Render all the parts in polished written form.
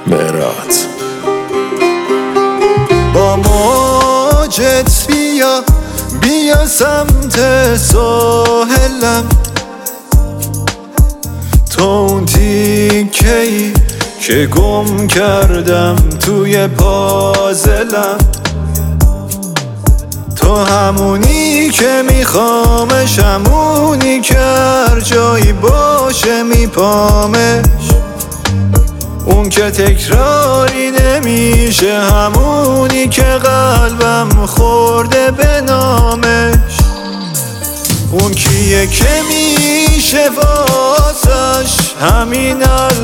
مهرات. با موجت بیا سمت ساحلم، تو اون تیکه‌ای که گم کردم توی پازلم، تو همونی که میخوامش، همونی که هر جایی باشه میپامش، اون که تکراری نمیشه، همونی که قلبم خورده به نامش، اون کیه که میشه واسش همین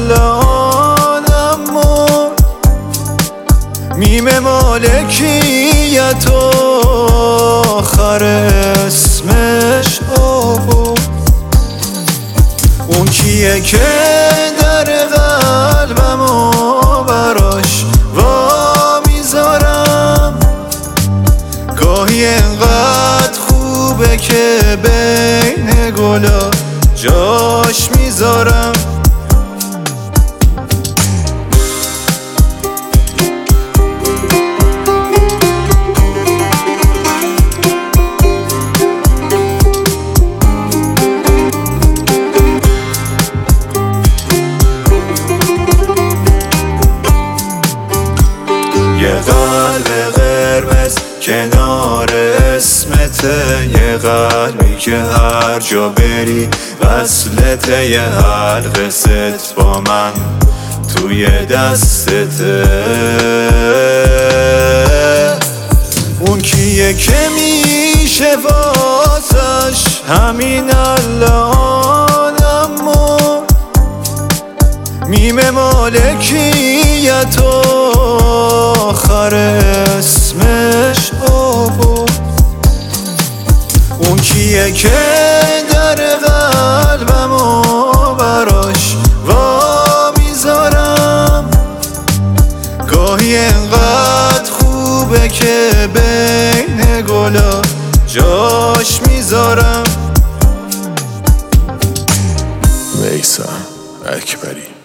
الانم مرد، میم مالکیت و آخر اسمش آورد، اون کیه که در قلبم و براش وا میذارم، گاهی انقدر خوبه که بین گلا جاش میذارم. یه قلب قرمز کنار اسمته، یه قلبی که هر جا بری وصلته، یه حلقه ست با من توی دستته، اون کیه که میشه واسش همین الانم مرد، میم مالکیت و آخر اسمش آورد، اون کیه که در قلبم و براش وا میذارم، گاهی انقدر خوبه که بین گلا جاش میذارم. میثم اکبری.